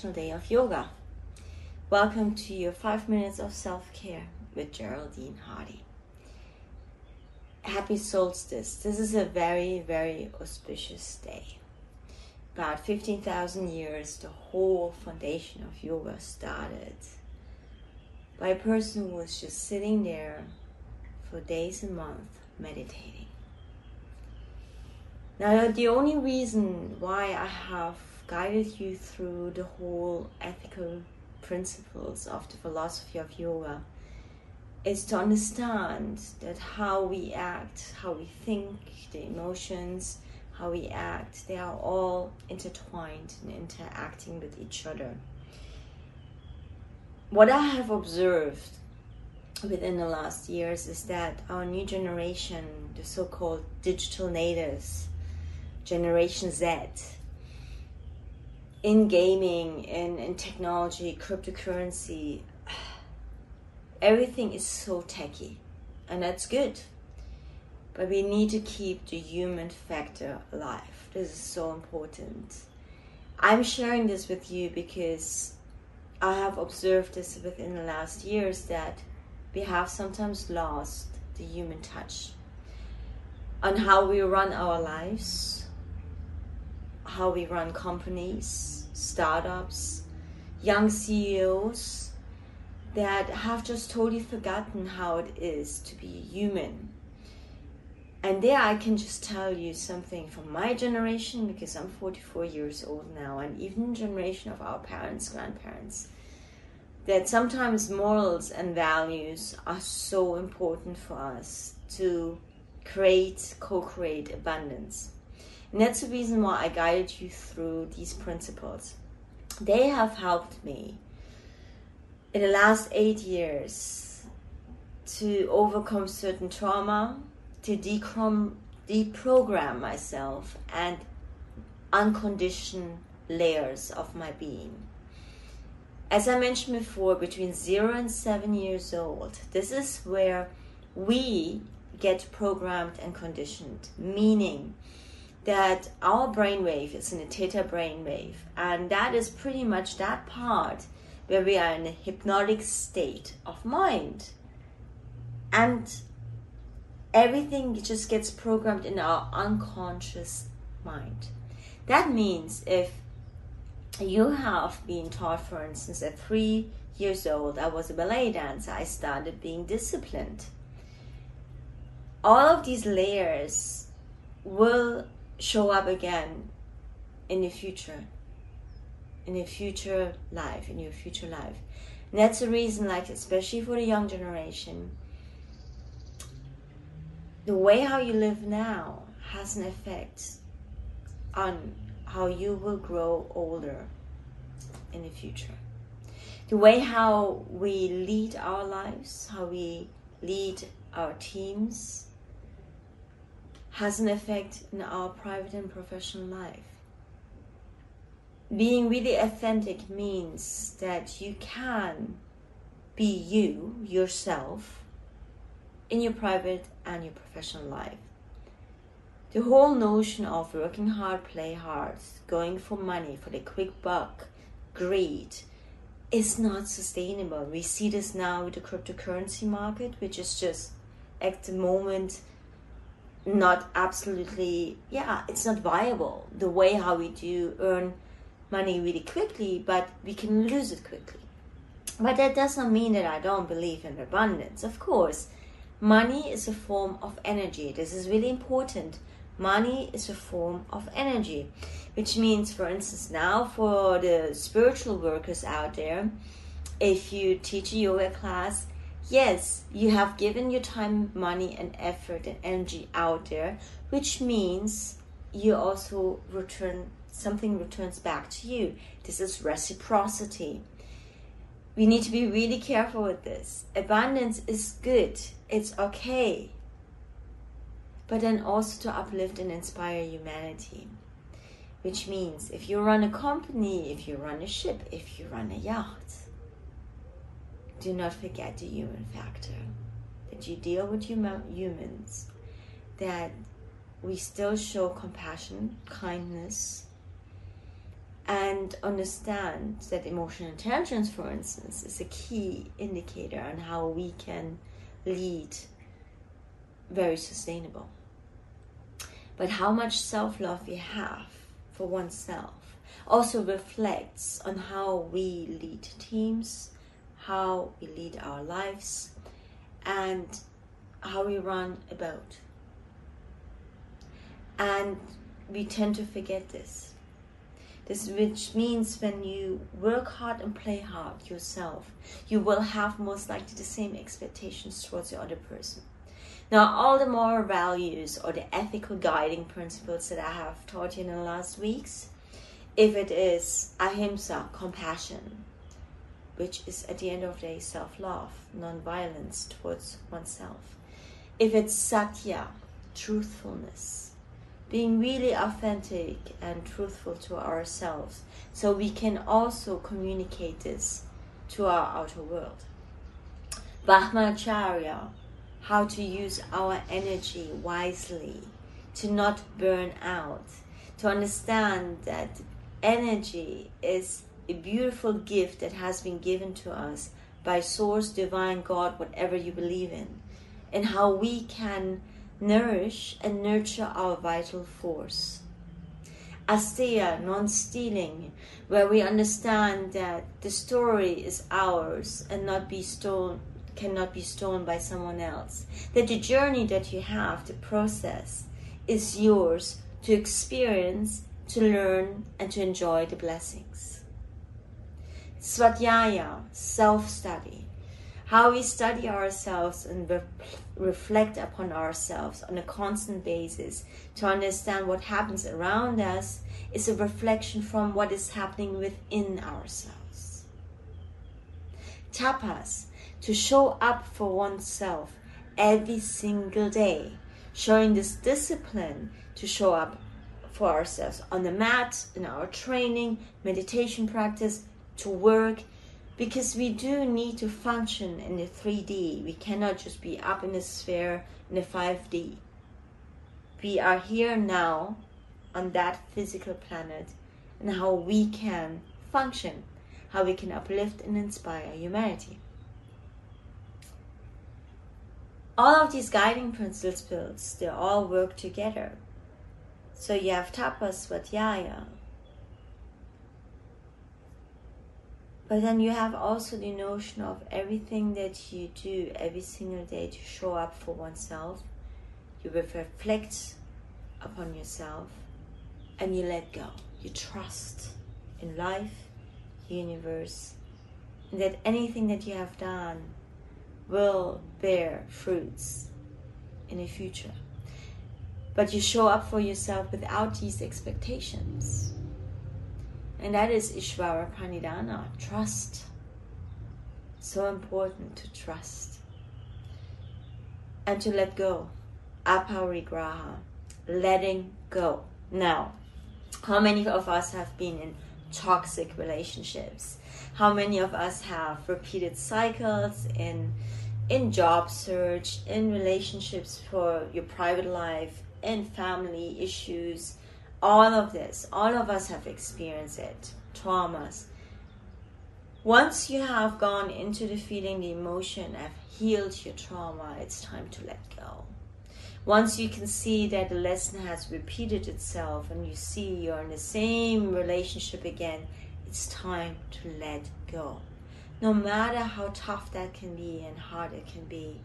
International Day of Yoga. Welcome to your 5 minutes of self-care with Geraldine Hardy. Happy solstice. This is a very, very auspicious day. About 15,000 years, the whole foundation of yoga started by a person who was just sitting there for days and months meditating. Now, the only reason why I have guided you through the whole ethical principles of the philosophy of yoga is to understand that how we act, how we think, the emotions, how we act, they are all intertwined and interacting with each other. What I have observed within the last years is that our new generation, the so-called digital natives, Generation Z, in gaming, in technology, cryptocurrency, everything is so techy, and that's good. But we need to keep the human factor alive. This is so important. I'm sharing this with you because I have observed this within the last years that we have sometimes lost the human touch on how we run our lives, how we run companies, startups, young CEOs that have just totally forgotten how it is to be human. And there I can just tell you something from my generation, because I'm 44 years old now, and even the generation of our parents, grandparents, that sometimes morals and values are so important for us to co-create abundance. And that's the reason why I guided you through these principles. They have helped me in the last 8 years to overcome certain trauma, to deprogram myself and uncondition layers of my being. As I mentioned before, between 0 and 7 years old, this is where we get programmed and conditioned, meaning that our brainwave is in a theta brainwave, and that is pretty much that part where we are in a hypnotic state of mind. And everything just gets programmed in our unconscious mind. That means if you have been taught, for instance, at 3 years old, I was a ballet dancer, I started being disciplined. All of these layers will show up again in the future, in your future life. And that's the reason, like, especially for the young generation, the way how you live now has an effect on how you will grow older in the future. The way how we lead our lives, how we lead our teams, has an effect in our private and professional life. Being really authentic means that you can be yourself, in your private and your professional life. The whole notion of working hard, play hard, going for money, for the quick buck, greed, is not sustainable. We see this now with the cryptocurrency market, which is just at the moment not absolutely, it's not viable. The way how we do earn money really quickly, but we can lose it quickly. But that does not mean that I don't believe in abundance. Of course, money is a form of energy. This is really important. Money is a form of energy, which means, for instance, now for the spiritual workers out there, if you teach a yoga class, yes, you have given your time, money, and effort and energy out there, which means you also something returns back to you. This is reciprocity. We need to be really careful with this. Abundance is good. It's okay. But then also to uplift and inspire humanity. Which means if you run a company, if you run a ship, if you run a yacht, do not forget the human factor. That you deal with humans. That we still show compassion, kindness, and understand that emotional intelligence, for instance, is a key indicator on how we can lead very sustainable. But how much self-love we have for oneself also reflects on how we lead teams, how we lead our lives, and how we run a boat. And we tend to forget this. Which means when you work hard and play hard yourself, you will have most likely the same expectations towards the other person. Now, all the moral values or the ethical guiding principles that I have taught you in the last weeks, if it is ahimsa, compassion, which is at the end of the day self-love, non-violence towards oneself. If it's satya, truthfulness, being really authentic and truthful to ourselves, so we can also communicate this to our outer world. Brahmacharya, how to use our energy wisely, to not burn out, to understand that energy is a beautiful gift that has been given to us by Source, Divine, God, whatever you believe in, and how we can nourish and nurture our vital force. Asteya, non-stealing, where we understand that the story is ours and cannot be stolen by someone else. That the journey that you have to process is yours to experience, to learn, and to enjoy the blessings. Svadhyaya, self-study. How we study ourselves and reflect upon ourselves on a constant basis to understand what happens around us is a reflection from what is happening within ourselves. Tapas, to show up for oneself every single day, showing this discipline to show up for ourselves on the mat, in our training, meditation practice, to work, because we do need to function in the 3D. We cannot just be up in the sphere in the 5D. We are here now on that physical planet, and how we can function, how we can uplift and inspire humanity. All of these guiding principles, they all work together. So you have tapas, svadhyaya, but then you have also the notion of everything that you do every single day to show up for oneself. You reflect upon yourself and you let go. You trust in life, universe, and that anything that you have done will bear fruits in the future. But you show up for yourself without these expectations. And that is Ishvara Pranidhana, trust. So important to trust. And to let go. Aparigraha, letting go. Now, how many of us have been in toxic relationships? How many of us have repeated cycles in job search, in relationships for your private life, in family issues? All of this, all of us have experienced it, traumas. Once you have gone into the feeling, the emotion, have healed your trauma, it's time to let go. Once you can see that the lesson has repeated itself and you see you're in the same relationship again, it's time to let go. No matter how tough that can be and hard it can be,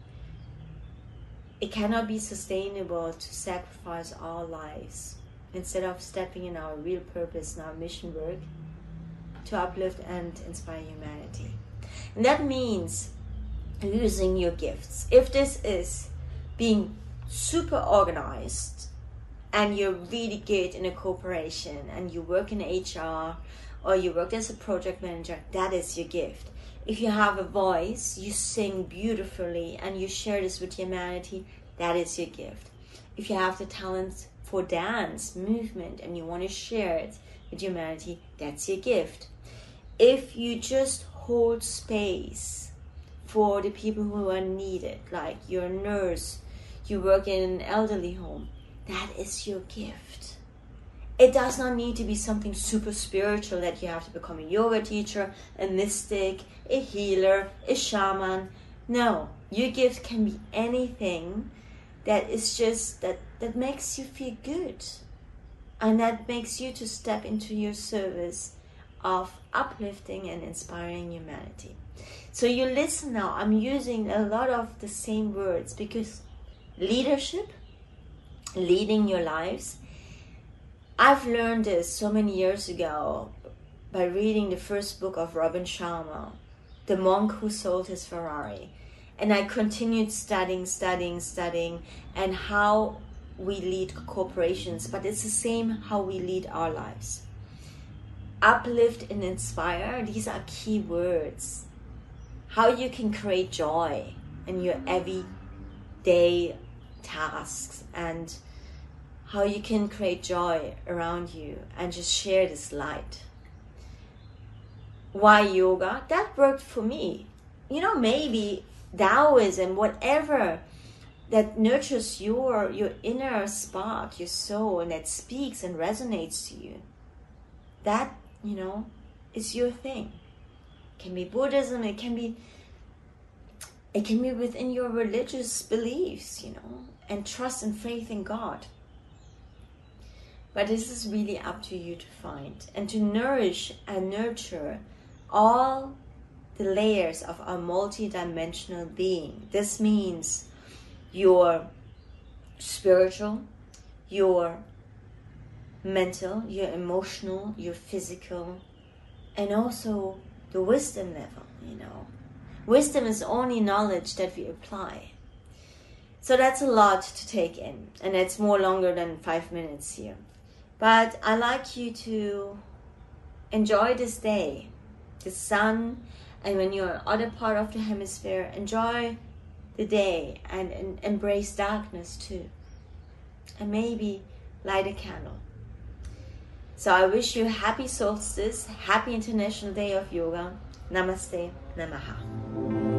it cannot be sustainable to sacrifice our lives instead of stepping in our real purpose and our mission work to uplift and inspire humanity. And that means using your gifts. If this is being super organized and you're really good in a corporation and you work in HR or you work as a project manager, that is your gift. If you have a voice, you sing beautifully and you share this with humanity, that is your gift. If you have the talent for dance, movement, and you want to share it with humanity, that's your gift. If you just hold space for the people who are needed, like you're a nurse, you work in an elderly home, that is your gift. It does not need to be something super spiritual that you have to become a yoga teacher, a mystic, a healer, a shaman. No, your gift can be anything that is just that makes you feel good, and that makes you to step into your service of uplifting and inspiring humanity. So you listen now, I'm using a lot of the same words because leadership, leading your lives, I've learned this so many years ago by reading the first book of Robin Sharma, The Monk Who Sold His Ferrari. And I continued studying, and how we lead corporations, but it's the same how we lead our lives. Uplift and inspire, these are key words. How you can create joy in your everyday tasks, and how you can create joy around you and just share this light. Why yoga? That worked for me. You know, maybe Taoism, whatever that nurtures your inner spark, your soul, and that speaks and resonates to you. That, you know, is your thing. It can be Buddhism, it can be within your religious beliefs, you know, and trust and faith in God. But this is really up to you to find and to nourish and nurture all the layers of our multidimensional being. This means your spiritual, your mental, your emotional, your physical, and also the wisdom level, you know. Wisdom is only knowledge that we apply. So that's a lot to take in, and it's more longer than 5 minutes here. But I like you to enjoy this day, the sun, and when you're other part of the hemisphere, enjoy the day and embrace darkness too. And maybe light a candle. So I wish you a happy solstice, happy International Day of Yoga. Namaste, Namaha.